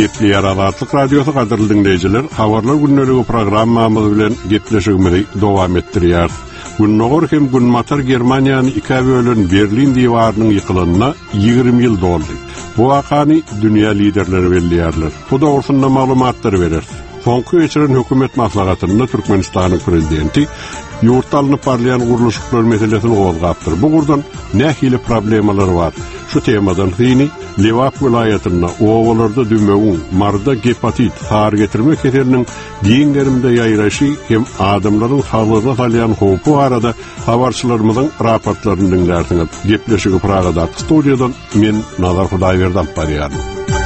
Gepli Azatlyk Radiosu gaderly dinleyijiler, habarlar günneligi programmamyz bilen gepleşigimizi dowam etdirýär. Günnogor hem Günmatar Germaniýany iki bölen Berlin diýwarynyň ýykylynyna 20 ýyl doldy. Bu wakany dünýä liderleri belliýärler. Bu dogrusynda maglumatlar berer. Soňky geçiren hökümet maslahatyny Türkmenistanyň prezidenti ýurtda alınıp barlayan guruluşlar meselesini gozgapdyr. Bu gurdan nähili problemalar bar. Şu temadan hini Lewap vilayatyna owalarda dümegiň, marda gepatit, sar getirme keseriniň diňlerimde ýaýraşy hem adamlaryň saglygyna salyan howpy arada habarçylarymyzyň raportlaryny dinlersiňiz. Gepleşigi Pragada studiýadan men Nazar Hudaýberdi barýarym.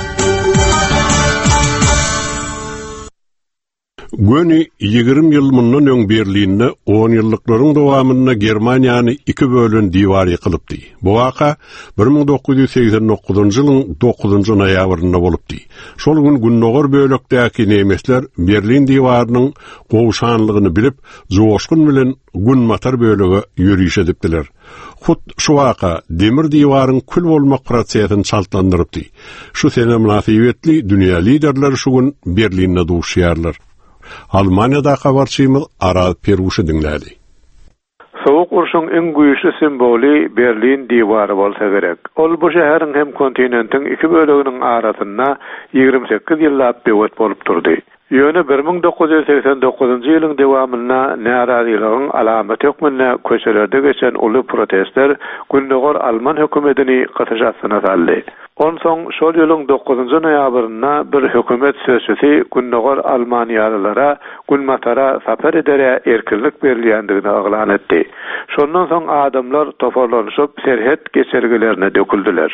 Göni 20 ýyl mundan öň Berlinde 10 ýyllyklaryň dowamynda Germaniýany iki bölen diýwar ýykylypdy. Bu waka 1989-njy ýylyň 9-njy noýabrynda bolupdy. Şol gün Günnogor bölekdäki nemesler Berlin diýwarynyň gowşanlygyny bilip, joşkun bilen Günmatar bölegi ýürüýüş edipdiler. Hut şu waka demir diýwaryň kül bolmak prosesini çaltlandyrypdy. Şu sene münasibetli dünýä liderleri şu gün Berlinde duşýarlar. Almanya'da habarçymyz Aral Peruşy dinlädi. Soğuk urşun en güýçli simboli Berlin diýwary bolsa gerek. Ol bu şäheriň hem kontinentiň iki böleginiň arasynda 28 ýyllap döwet bolup durdy. Ýöne 1989-njy ýylyň dowamynda närazilygyň alamaty hökmünde köçelerde geçen uly protestler Günnogor Alman hökümetini gatyşasyna saldy. Onsoň şol ýylyň 9-njy noýabrynda bir hökümet sözçüsi Günnogor Almaniýalylara Günmatara saper edere erkinlik berilýändigini aglan etdi. Şondan soň adamlar toparlanyşyp serhet geçergelerine döküldiler.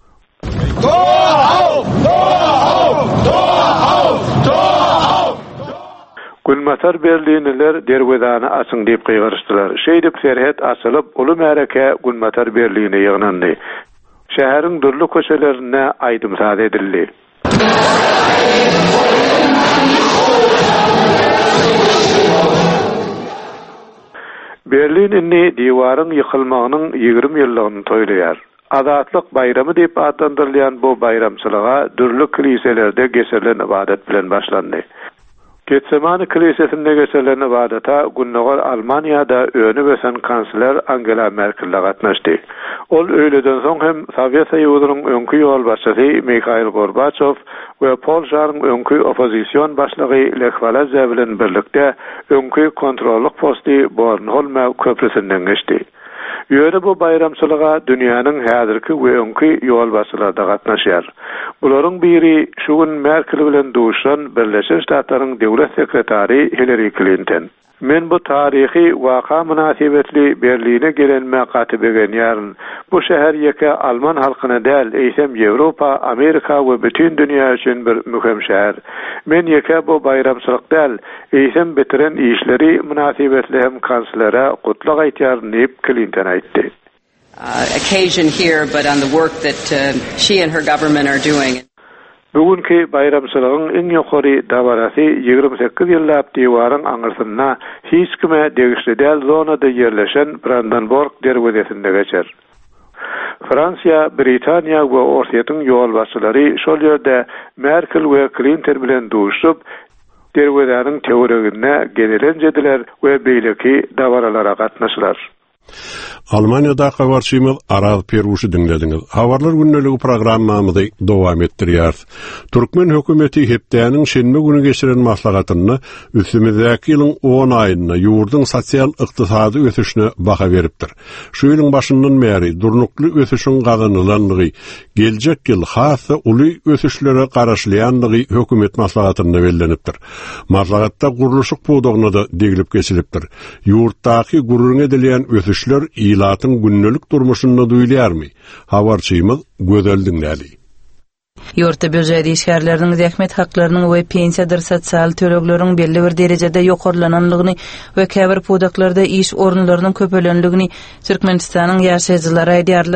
Günmatar Berlinliler derwedany açyň diýip gygyrşdylar. Şeýdip serhet açylyp, uly mereke Günmatar Berline ýygnandy. Şäheriň dürli köçelerine aýdymsaz edildi. Berlin inni diýwaryň ýykylmagynyň 20 ýyllygyny toýlaýar. Azatlyk bayramy diýip adlandyrylýan bu bayramçylyga dürli kiliselerde geçirilen ibadet bilen başlandy. Getsemani kilisesinde geçirilen ibadeta Günnogor Almaniýada öňü besen kansler Angela Merkel gatnaşdy. Ol öýleden soň hem Sowet Soýuzynyň öňkü ýol başçysy Mikhail Gorbaçow we Polşanyň öňkü opozisiýon başlygy Lech Walesa bilen birlikde öňkü kontrollyk posty Bornholm köprüsinden geçdi. Ýöne bu bayramçylyga dünýäniň häzirki we öňkü ýol başçylary da gatnaşýar. Bularyň biri şu gün Merkel bilen duşan Birleşik Ştatlaryň döwlet sekretary Hillary Clinton. Men bu tarihi waka münasibetli Berline gelen maqatibegen ýaryn bu şäher ýeke Alman halkyna däl, eýsem Ýewropa, Amerika we bütün dünýä üçin bir mühem şäher. Men ýeke bu bayramçylyk däl, eýsem bitiren işleri münasibetli hem kanslera gutluk aýtýar diýip Clinton aýtdy. Occasion here, but on the work that she and her government are doing. Bugünkü bayramçylygyň iň ýokary dabarasy 28 ýyllap diýwaryň aňyrsyna hiç kime degişli däl zonada ýerleşen Brandenburg derwedesinde geçer. Fransiýa, Britaniýa we Orsiýatyň ýol başçylary şol ýerde Merkel we Clinton bilen duşup derwedanyň teoregine gelelenjediler we beýleki dabaralara gatnaşdylar. Almanya'da habarçymyz Aral Peruşy dinlediňiz. Habarlar günneligi programmamyzy dowam etdirýär. Türkmen hökümeti hepdäniň şenme güni geçiren maslahatyny üstümizdäki ýylyň 10 aýyna ýurduň sosial ykdysady ösüşine baha beripdir. Şu ýylyň başyndan bäri durnukly ösüşiň gazanylandygy, geljek ýyl hassa uly ösüşlere garaşlýandygy hökümet maslahatyna bellenipdir. Maslahatda guruluşyk buğdagyna da degilip geçilipdir. Ýurtdaky gurrun edilýän ösüşler ýylatyň günnelik durmuşynda duýulýarmy? Habarçymyz gözel dinlädi. Ýurtda böjedi işgärleriniň zähmet haklarynyň we pensiýadyr sosial tölekleriň belli bir derejede ýokarlananlygyny we käbir podaklarda iş orunlarynyň köpelenligini Türkmenistanyň ýaşaýjylary aýdýarlar.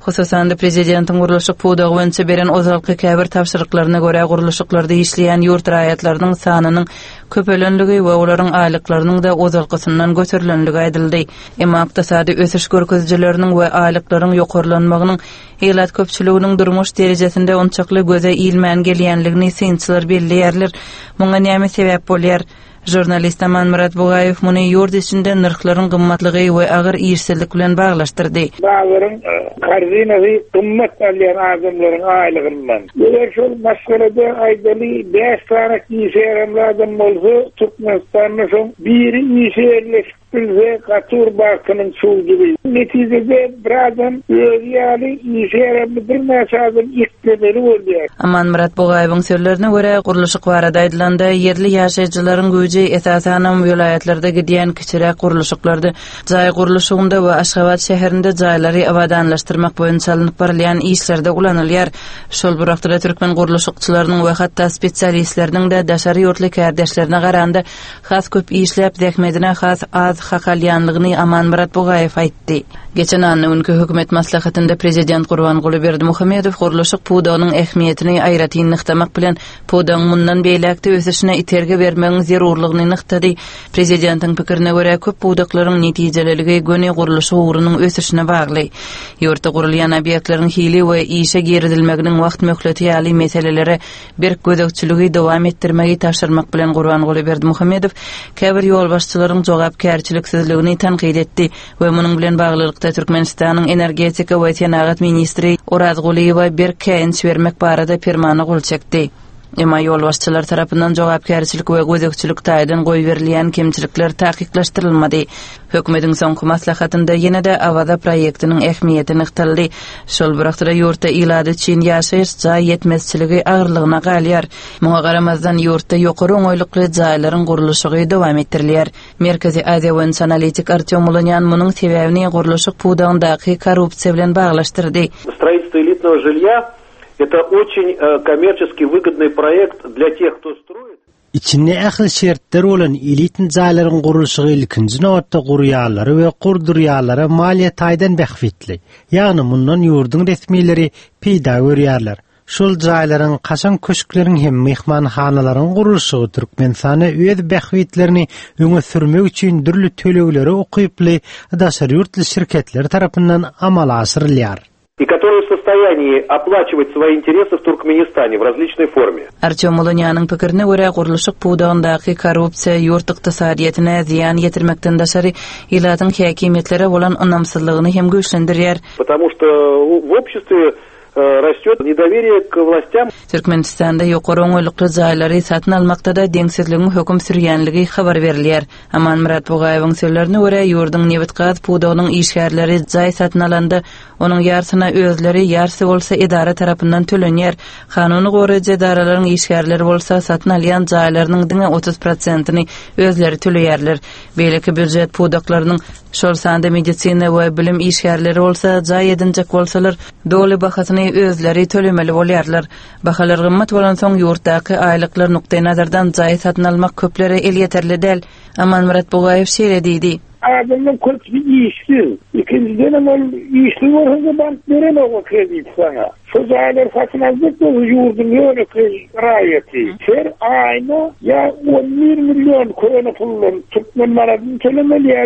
Hususan da prezidentin guruluşyk pudagy boýunça beren ozalky käbir tapşyryklaryna görä guruluşyklarda işleýän ýurt raýatlarynyň sanynyň köpelenligi we olaryň aýlyklarynyň da ozalkysyndan göterilenligi aýdyldy. Emma ykdysady ösüş görkezjileriniň we aýlyklaryň ýokarlanmagynyň elat köpçüliginiň durmuş derejesinde onçakly göze ilmän gelýänligini synçylar belliýärler. Muňa näme sebäp bolýar? Jurnalist Aman Murat Bugayev muny ýurt içinde narhlaryň gymmatlygy we agyr ýersellik bilen baglaşdyrdy. Baglaryň koordinasy gymmat alýan adamlaryň aýlygyndan. Eger şol meselede aýdaly 5 tane ýerlemlerden bolsa, Türkmenistan'da şol biri ýerleşik bilse Katur Barkanyň suwdy. Netijede birazdan ýerli ýerlemde bir näçe ýetmeli bolýar. Aman Murat Bugayewyň sözlerine görä guruluşyk barada aýdylanda ýerli ýaşaýjylaryň güýji esasen vilayatlarda gidýän kiçirek guruluşyklarda jaý guruluşygynda we Aşgabat şäherinde jaýlary abadanlaşdyrmak boýunça alınıp barylýan işlerde ulanylýar. Şol bir wagtda türkmen guruluşykçylarynyň we hatda spesialistleriniň de daşary ýurtly kärdeşlerine garanda has köp işläp zähmedine has az hakalyanlygyny Aman Murat Bugayew aýtdy. Geçen anny öňkü hökümet maslahatynda prezident Gurbanguly Berdimuhammedow guruluşyk pudagynyň ähmiýetini aýratyn nyktamak bilen pudagyň mundan beýlekde ösüşine iterge bermegiň zerurlygyny nyktady. Prezidentiň pikirine görä köp pudaklaryň netijeleligi göni guruluşy uğrunyň ösüşine bagly. Ýurtda gurulýan obyektleriň hili we işe girdilmeginiň wagt möhleti ýaly meselelere bir gözegçiligi dowam etdirmegi taşyrmak bilen Gurbanguly Berdimuhammedow käbir ýol başçylaryň jogapkärçiliksizligini tanqid etdi we munyň bilen baglylykda Türkmenistanyň energetika we tenagat ministri Oraz Guliýewa bir käýinç bermek barada permany gol çekdi. Emma ýol başçylar tarapyndan jogapkärçilik we gözegçilik taýdan goý berilýän kemçilikler taýyklashdyrylmady. Hökümetiň soňky maslahatynda ýene-de Awada proýektiniň ähmiýetini nykdaldy. Şol bir wagtda ýurtda ilady üçin ýaşaýyş jaý ýetmezçiligi agyrlygyna galýar. Muňa garamazdan ýurtda ýokary oňoýlukly jaýlaryň guruluşy dowam etdirilýär. Merkezi Aziýa we analitik Artyom Ulonyan munyň sebäbini guruluşyk pudagyndaky korrupsiýa bilen baglaşdyrdy. Строительство элитного жилья это очень коммерчески выгодный проект для тех, кто строит. İçinde ähli şertler olan elitin jaýlaryň gurulşygy ilkinji nowatda gurýarlary we gurdurýarlara maliýet aýdan bähfitli. Ýagny mundan ýurdun resmiýetleri peýda görýärler. Şol jaýlaryň kaçan köşkleriň hem mehmanhanalaryň gurulşygy Türkmenistana öz bähfitlerini öňe sürmek üçin dürli tölegleri okyply daşary ýurtly şirketler tarapyndan amala asyrylýar. И которые в состоянии оплачивать свои интересы в Туркменистане в различной форме. Artyom Ulonyanyň pikirine görä guruluşyk pudagyndaky korrupsiýa ýurt ykdysadyýetine ziýan ýetirmekden daşary ilatyň häkimetlere bolan ynamsızlygyny hem güýçlendirýär. Потому что в обществе растет недоверие к властям. Türkmenistanda ýokary oňoýlukly jaýlary satyn almakda da deňsizligiň höküm sürýänligi habar berilýär. Aman Murat Bugayewyň sözlerine görä ýurdun Newitgaz pudagynyň işgärleri jaý satyn alanda onuň ýarsyna özleri ýarsy bolsa idara tarapyndan tölenýär. Kanuny goraýjy edaralaryň işgärleri bolsa satyn alýan jaýlarynyň diňe 30%-ni özleri töleýärler. Beýleki büdjet pudaklarynyň şol sanda medisina we bilim işgärleri bolsa jaý edinjek bolsalar doly bahasyny özleri tölemeli bolýarlar. Bahalar gymmat bolan soň ýurtdaky aýlyklar nukta nazardan jaý satyn almak köplere el ýeterli däl. Aman Murat Bugayew şeýle diýdi. Adamın kötü işsiz. İkinciden ol işli olunca bank veremez o kredit sana. Şu zayiler satın alacak da yurdun yönü rayeti. Her ayna ya 11 milyon korona pulların Türkmen maradını tölemeli ya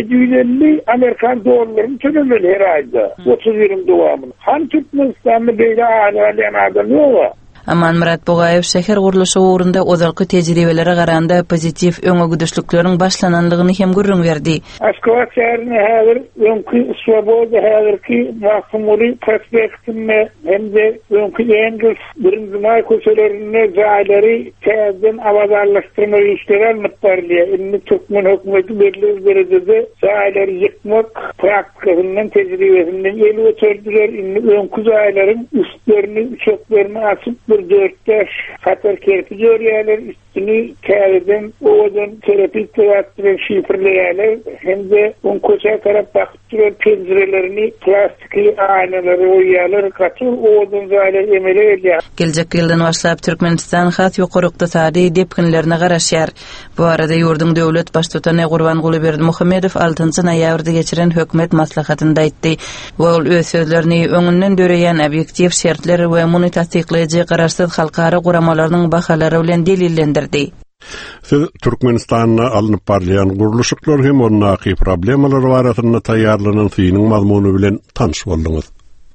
750 Amerikan dolarını tölemeli her ayda. 30-20 devamını. Han Türkmenistan'da böyle ayna adam yok. Aman Murat Bugayew şäher guruluşy uğrunda ozalky tejribelere garanda pozitiv öňe güdüşlikleriň başlananlygyny hem görüň berdi. Aşgabat şäherine häzir öňkü swoboda häzirki mahkumuly perspektine hem de öňkü ýengil birinji may köşelerine jaýlary täzeden awadarlaşdyrma işleri alınıp barylýar. Indi Türkmen hökümeti belli derejede jaýlary ýykmak praktikasynyň tejribesinden ýeli ötürdiler. Indi öňkü jaýlaryň üstlerini, çöklerini açyp bir 4-5 hatar kerpi görýärler, üstüni käriden odan terapit terapiyle şifreleýärler, hem de on koça tarap bakyp duran pencerelerini plastiki aynalary oýýarlar, gaty odan zaýla emele edýär. Gelecek ýyldan başlap Türkmenistan hat ýokary ykdysady depkinlerine garaşýar. Bu arada ýurdun döwlet baştutany Gurbanguly Berdimuhammedow 6-njy noýabrda geçiren hökümet maslahatynda aýtdy. Ol öz sözlerini öňünden döreýän obyektiv şertler we muny tasdikleýäjä garaşsyz halkara guramalarynyň bahalary bilen delillendirdi. Siz Türkmenistan'a alınıp barlayan guruluşyklar hem onnaki problemalary baratyny taýýarlanan synyň mazmuny bilen tanış boldyňyz.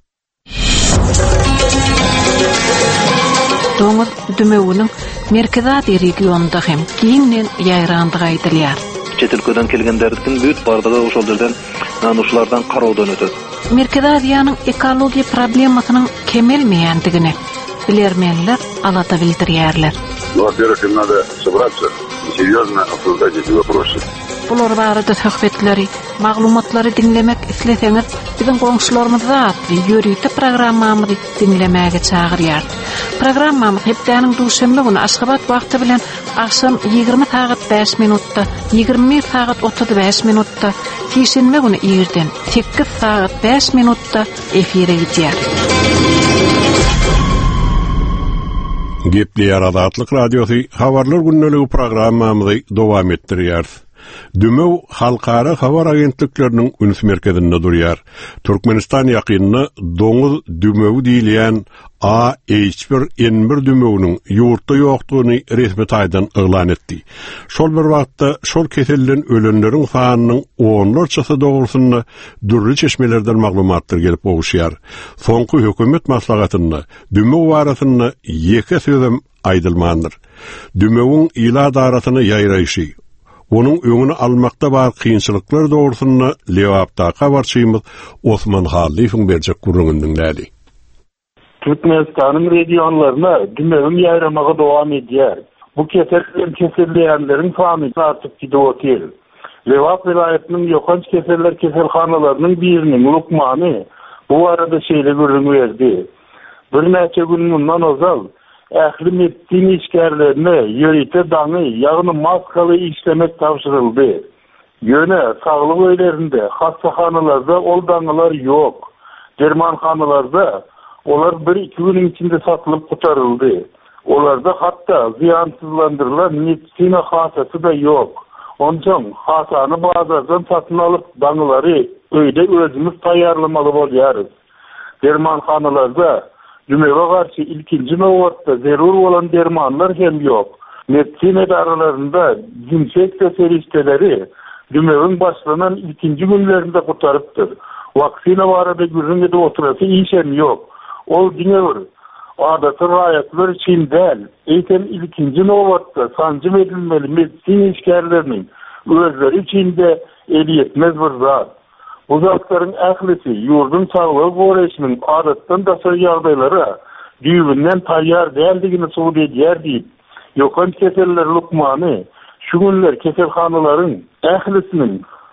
Doňuz dümeginiň merkezat regionunda hem giňden ýaýrandygy aýdylýar. Çet ülkeden kelgenlerdiň büyük bardygy oşolderden nanuşlardan garawdan ötür. Merkezadiýanyň ekologiýa problemasynyň kemelmeýändigini bilermenler alata bildirýärler. Во-первых, им надо собраться и серьезно обсуждать эти вопросы. Bular barada söhbetleri, maglumatlary dinlemek isleseňiz, biziň goňşularymyza atly ýörüýte programmamyzy dinlemäge çagyrýar. Programmamyz hepdeniň duşanby güni Aşgabat wagty bilen akşam 20 saat 5 minutda, 21 saat 35 minutda, şeýşenbe güni 2-den 8 saat 5 minutda efire gidýär. Gepleýär Azatlyk Radiosy habarlar günneligi programmamyzy dowam etdirýär. Dümew halkara habar agentlikleriniň üns merkezinde durýar. Türkmenistan ýakynyny doňuz dümewi diýilýän A-H1N1 dümewiniň ýurtda ýokdugyny resmi taýdan eglan etdi. Şol bir wagtda şol keselden ölenleriň sanynyň onlarçasy dogrusyny dürli çeşmelerden maglumatlar gelip oguşýar. Soňky hökümet maslahatyny dümew barasyny ýeke sözem aýdylmandyr. Dümewiň ila darasyny ýaýraýşy, onun öňüni almakda bar kynçylyklar dogrusyny Lewapda habarçymyz Osman Haliýewiň berjek gurrundyň näli. Türkmenistan'ın regionlarına dümeğin yayramağı devam edýär. Bu keselleýänleriň sany artyp gidýär. Lewap vilayatynyň ýokanç keseller keselhanalarynyň biriniň Lukmany bu arada şeýle görünýärdi. Bir näçe gün mundan ozal ähli medin işgärlerine ýörite daňy, ýagny maskaly işlemek tapşyryldy. Ýöne saglyk öýlerinde, hastaxanalarda ol daňylar ýok. Dermanhanalarda olar 1-2 gün içinde satılıp kurtarıldı. Olarda hatta ziyansızlandırılan medisina hasası da yok. Ondan hasanı bazardan satın alıp danıları öyle özümüz tayyarlamalı bolyarız. Dermanhanalarda dümewe karşı ilkinci novatda zerur olan dermanlar hem yok. Medisina idarelerinde infeksiya serişteleri dümewin başlanan ikinci günlerinde kurtarıptır. Vaksina barada gürrüngede oturası işem yok. Ol dinýär. Adaty raýatlar için däl, eýtem ilkinji nowatda sanjym edilmeli medisina işgärleriniň özleri içinde eliyetmez bir zat. Bu zatlaryň ählisi ýurdun saglyk goraýyşynyň adatdan daşary ýagdaýlara düýbünden taýýar däldigini suwut edýär diýip, ýokan keseller Lukmany şu günler keselhanalaryň ählisiniň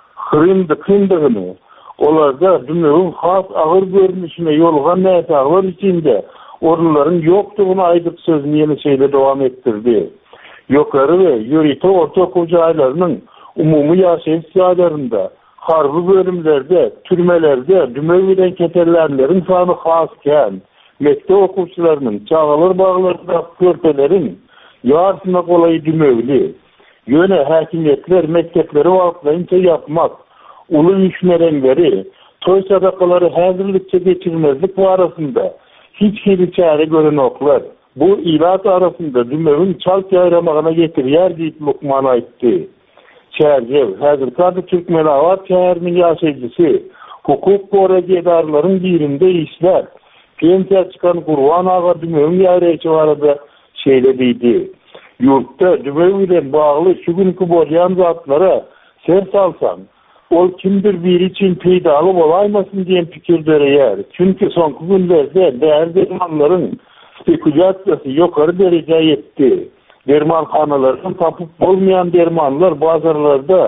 hyryndygyny olarda dümewiň has agyr görünüşine ýolgan näsaglar içinde orunlaryň ýokdugyny aýdyp sözüni ýene şeýle dowam etdirdi. Ýokary we ýörite orta okuw jaýlarynyň umumy ýaşaýyş ýerlerinde, harby bölümlerde, türmelerde dümew bilen kesellerleriň sany hasken, mektep okuwçylarynyň çagalar baglarynda körpeleriň ýarsyna golay dümewli. Ýöne häkimetler mektepleri wagtlaýynça ýapmak, ulu işmerenleri, toy sadakalary häzirlikçe geçirmezlik arasında hiç hili çare görenoklar. Bu ilat arasında dümewin çalk ýaýramagına getirýär diýip Lukman aýtdy. Çerjew, häzirki Türkmenawat şäheriniň ýaşaýjysy, hukuk goraýjy edarlaryň birinde işler. Pensiýa çykan Gurban aga dümewin ýaýraýjy barada şeýle diýdi. Ýurtda dümew bilen bagly şu günkü bolýan zatlara ser salsan, ol kimdir bir için peýdaly bolaýmasyn diýen pikir berýär. Çünki soňky günlerde dermanlaryň spekulatsiýasy ýokary dereje ýetdi. Dermanhanalardan tapyp bolmaýan dermanlar bazarlarda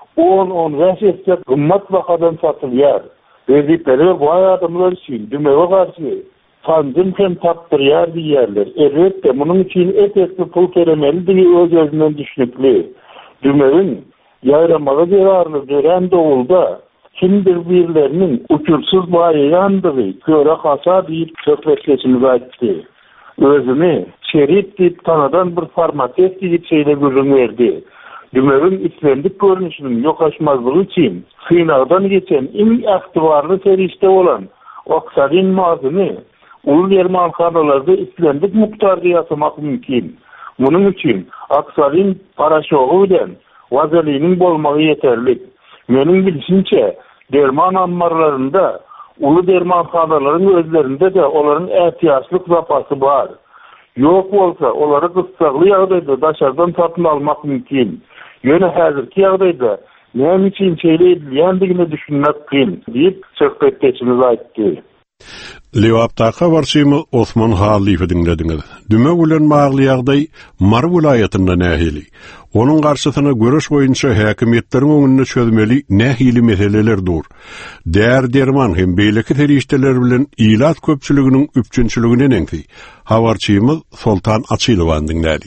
10-15 ýetdi gymmat bahadan satylýar. Rezipleri bu adamlar için dümewe garşy fanzım hem tapdırıyar diýerler. Elbetde munun için etesli pul kelemeli öz-özünden düşünükli. Dümerin yayramaga zararlı gören doğulda kimdir birlerinin uçursuz bayayandığı köre hasa deyip köpretleşimiz aytdı. Özünü şerit deyip tanadan bir formatet deyip şeyle gözün verdi. Dümerin islendik görünüşünün yokaşmazlığı için sınavdan geçen en aktivarlı serişte olan Oksalin mazını ulu derman kanalarda islendik muhtarda yasamak mümkün. Bunun için Oksalin paraşoğu ile vazelinin bolmağı yeterli. Menin bilişince derman ammarlarında ulu derman kanaların özlerinde de onların ihtiyaçlık zapası var. Yok olsa onları kıssaklı yağdayda daşardan satın almak mümkün. Yöne hazırki yağdayda ne için şeyle edilyendigini düşünmek kıyım deyip söhbetteçimiz aytdı. Lewaptaqa warşymy Osman Halife dinlediňiz. Düme ulan magly ýagdaý Mar vilayatynda nähili. Onuň garşysyna görüş boýunça häkimetleriň öňünde çözmeli nähili meseleler dur. Där derman hem beýleki terişdeler bilen ilat köpçüliginiň üpçünçiligine näňki. Habarçymyz Sultan Açylowan dinlädi.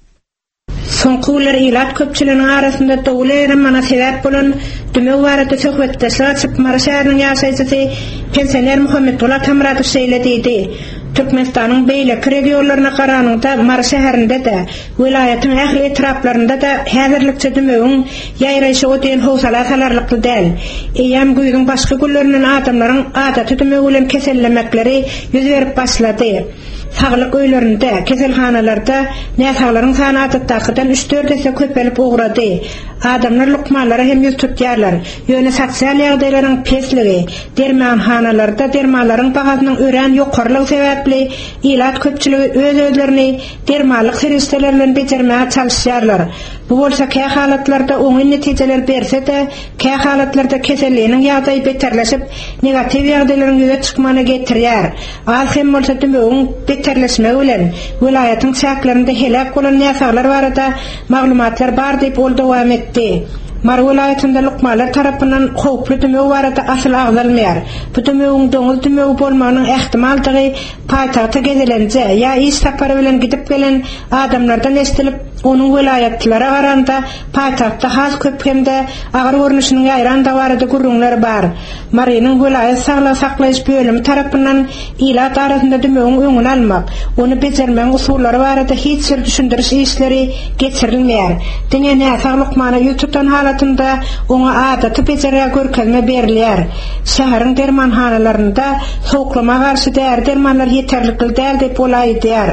Sonkular ilat köpçülüğünün arasında dowlerim mana sebäp bolan düme barada söhbetdeşler açyp Maraşarynyň ýaşaýjysy pensioner Muhammedulla Tamratov söýledidi. Türkmenistanyň beýleki regionlaryna garanyňda Mara şäherinde de, vilayatyň ähli etraplarynda da häzirlikçe dümegiň ýaýraýşy öden howsala salarlykly däl. Eýem güýüň başga günlerinden adamlaryň adaty düme bilen kesellemekleri ýüz berip başlady. Saglyk öýlerinde, keselhanalarda näsaglaryň sany adatdakydan 3-4 dese köpelip ugrady. Adamlar lukmanlara hem ýüz tutýarlar. Ýöne sosial ýagdaýlaryň pesligi, dermanhanalarda dermanlaryň bahasynyň ören ýokarlygy sebäpli ilat köpçüligi öz-özlerini dermanlyk serwisler bilen bejermäge çalyşýarlar. Bu bolsa käy halatlarda oňy netijeler berse-de, käy halatlarda keselliginiň ýagdaýy beterleşip negativ ýagdaýlaryň ýüze çykmagyna getirýär. Az hem bolsa dümegiň beterleşmegi bilen vilayatyň şäherlerinde helak bolan näsaglar barada maglumatlar bar diýip ol dowam etdi. Mar vilayatynda lukmalar tarapyndan howply düme barada asyl agdalmaýar. Bu dümegiň doňuz düme bolmagynyň ähtimaldygy paýtagta gezilenje ýa iş sapary bilen gidip gelen adamlardan estilip onuň vilayatlara garanda paýtagta has köp hemde agyr görnüşiniň ýaýran da barada gurrunlar bar. Marynyň vilayat saglyk saklaýyş bölümi tarapyndan ilat arasynda dümegiň öňüni almak, ony bejermäň usullary barada hiç bir düşündiriş işleri geçirilmeýär. Diňe näsag lukmana ýututan halatynda oňa adaty bejerä görkezme berilýär. Şäheriň dermanhanalarynda soğuklama garşy där dermanlar ýeterlikli däl diýip bolaýdýar.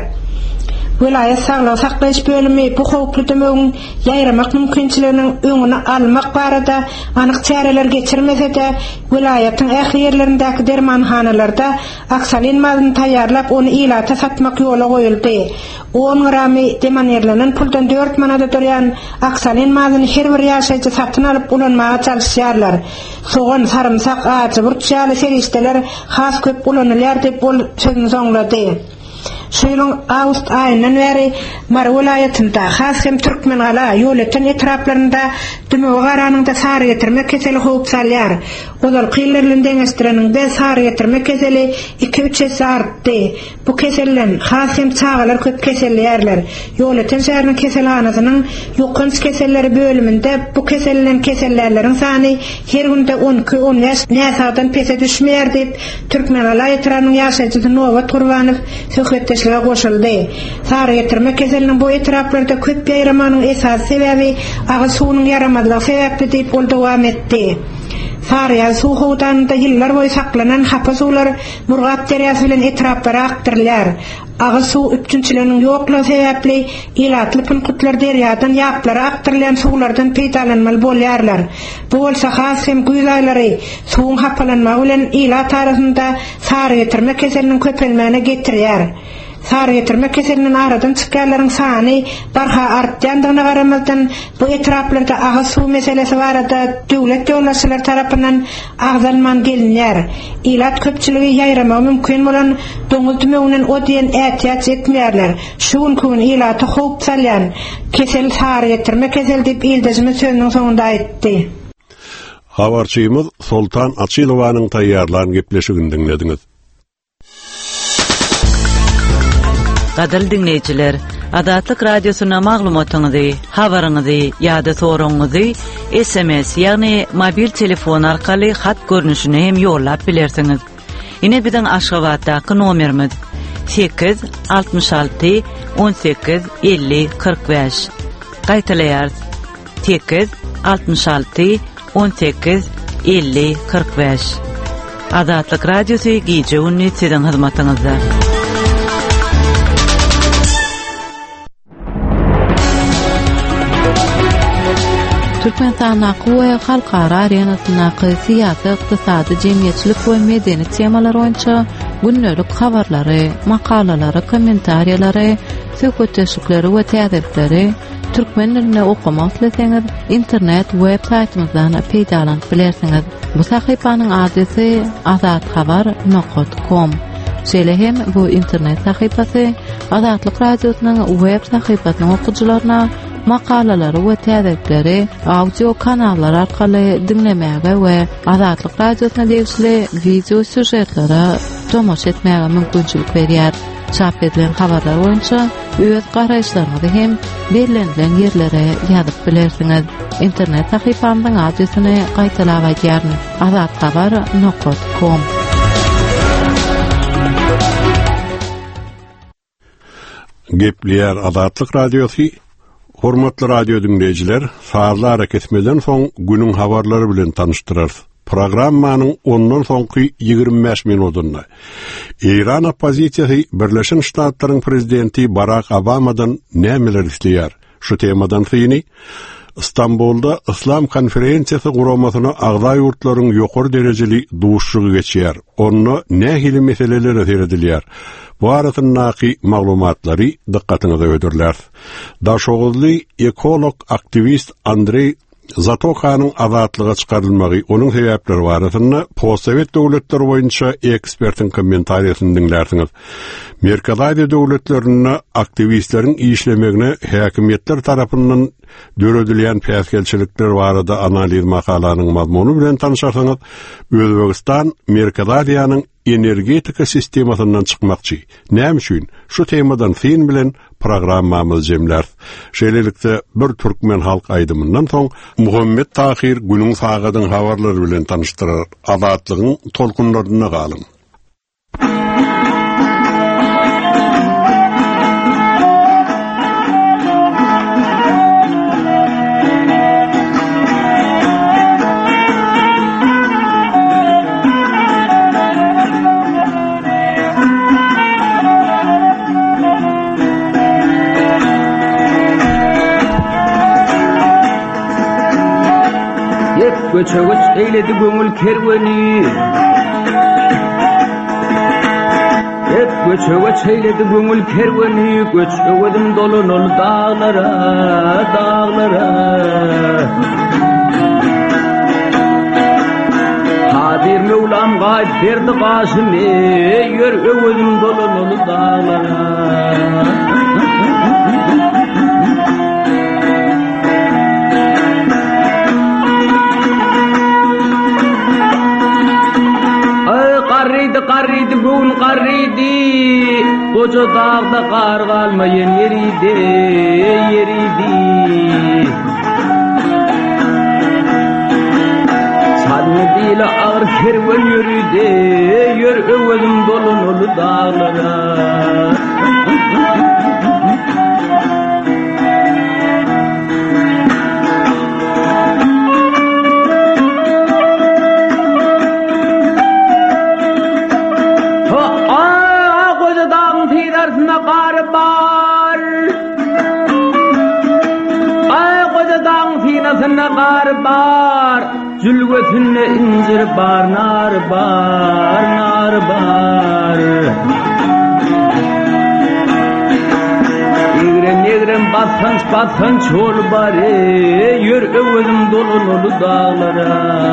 Vilayat saglyk saklaýyş bölümi bu howply dümegiň ýaýramak mümkinçiliginiň öňüni almak barada anyk çäreler geçirmese-de vilayatyň ähli ýerlerindäki dermanhanalarda oksalin malyny taýýarlap ony ilata satmak ýola goýuldy. Onuň ramy demanerlenen puldan 4 manada durýan oksalin malyny her bir ýaşaýjy satyn alyp ulanmaga çalyşýarlar. Soğan, sarımsak, ağacı, burçyaly serişdeler has köp ulanylýar diýip bol sözüni soňlady. Şeýleň awgust aýyndan beri Mar vilayatynda has hem türkmen gala ýöletin etraplarynda düme garanyňda sary getirme keseli howp salýar. Olar kyllarlyň deňestireninde sary getirme keseli 2-3 ýyl artdy. Bu kesellen has hem çagalar köp kesellerler. Ýöletin şäheriniň keselhanasynyň ýokynç keselleri bölüminde bu kesellen kesellerleriň sany her günde 12-15 näsagdan pese düşmeýär diýip türkmen gala etranyň ýaşaýjysy Nowat Gurbanow söhbetdeşlige goşuldy. Sary getirme keseliniň bu etraplarda köp ýaýramanyň esas sebebi agy suwunyň ýaramadlygy sebäpli diýip ol dowam etdi. Sarıya su howdanda ýyllar boýy saklanan hapa suwlar Murgat derýasy bilen etraplara akdyrylýar. Agy su üpçünçiliginiň ýoklugy sebäpli ilatly pulkutlar derýadan ýaplara akdyrylýan suwlardan peýdalanmaly bolýarlar. Bu bolsa has hem güýz aýlary suwuň hapalanmagy bilen ilat arasynda sary getirme keseliniň köpelmegine getirýär. Sary getirme keseliniň aradan çykýanlaryň sany barha artýandygyna garamazdan bu etraplarda agy suw meselesi barada döwlet ýollaşylar tarapyndan agzalman gelinýär. Ilat köpçüligi ýaýramagy mümkin bolan doňuz dümeginden odýan ähtiýat etmeýärler. Şu gün ilaty howp salýan kesel sary getirme kesel diýip ildejme sözüniň soňunda aýtdy. Habarçymyz Sultan Açylowanyň taýýarlanan gepleşigini dinlediňiz. Gadal dinleyiciler, Adatlyk Radiosyna maglumatyňyzy, habaryňyzy ýa-da soraňyzy SMS ýagny mobil telefon arkaly hat görnüşine hem ýollap bilersiňiz. Ine biziň Aşgabatdaky nomerimiz 866 18 50 45. Gaýtalaýar 866 18 50 45. Adatlyk Radiosy gije ünni siziň hyzmatyňyzda. Türkmenistan we halkara arenasyna syýasy, ykdysady, jemgyýetçilik we medeni temalar boýunça günnelik habarlary, makalalary, kommentariýalary, söhbetleşikleri we täzirleri türkmen diline okumak isteseňiz internet web saytymyzdan peýdalanyp bilersiňiz. Bu sahypanyň adresi azathabar.com. Şeýle hem bu internet sahypasy Adatlyk Radiosynyň web sahypasynyň okuwçylaryna makalalary we täzirleri audio kanallar arkaly dinlemäge we Adatlyk Radiosyna degişli video süjetlere tomoş etmäge mümkinçilik berýär. Çap edilen habarlar boýunça öz garaýşlaryňyzy hem berilen ýerlere ýazyp bilersiňiz. Internet sahypamyň adresini gaýtalap aýdýaryn: azathabar.com. Gepleýär Adatlyk Radiosy. Hormatly radio dinleyijiler, saatlar hareketmeden soň günüň habarlary bilen tanıştyrar. Programmanyň ondan soňky 25 minutyna İran opozisiýasy Birleşen Ştatlaryň prezidenti Barack Obamadan nämeler isleýär? Şu temadan syny İstanbulda İslam konferensiýasy guramasyna agda ýurtlaryň ýokary derejeli duşşugy geçýär. Onu nähili meselelere seredilýär. Bu arasyndaky maglumatlary dikkatiňize ödürler. Daşoğuzly ekolog aktivist Andrey Zatokanyň azatlyga çykarylmagy, onuň sebäpleri barasynda postsovet döwletleri boýunça ekspertiň kommentariýasyny dinlersiňiz. Merkez Aziýa döwletlerine aktivistleriň işlemegine häkimetler tarapyndan döredilýän päsgelçilikler barada analiz makalanyň mazmuny bilen tanışarsyňyz, Özbegistan Merkez Aziýanyň energetika sistemasyndan çykmakçy. Näme üçin? Şu temadan fin bilen programmamyz jemler. Şeýlelikde bir türkmen halk aýdymyndan soň Muhammed Tahir günüň sagydyň habarlary bilen tanıştyrar. Adatlygyň tolkunlaryna galyň. Göçögöç eyledi göňül kerweni. Hep göçögöç eyledi göňül kerweni. Göçögedim dolunul dağlara, dağlara. Kadir Mevlam gaýt berdi gaşymy, ýörgedim dolunul dağlara. Qarridi bugün qarridi, koca dağda qar qalmayan yeridi, yeridi. Sadmı değil ağır kervan yürüdi, yürüvedim dolunulu dağlara. Nar bar, zülgütünde incir bar, nar bar, nar bar. Egrem batsanç ol bari, yür öwüm dolunulu dağlara.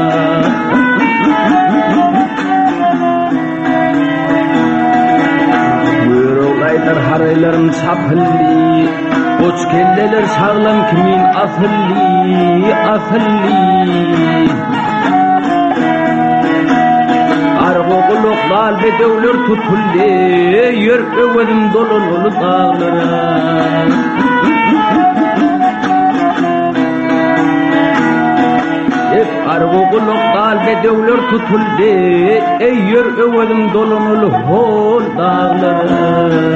Buyuraylar haraylarım sapılli, koç kelleler sağlam kimin asılli, asılli. Argo kuluklar galbe döwler tutuldy, ýör öwüzüm dolanul dağlara. Argoguluk galbe döwler tutuldy, ýör öwüzüm dolanul hol dağlara.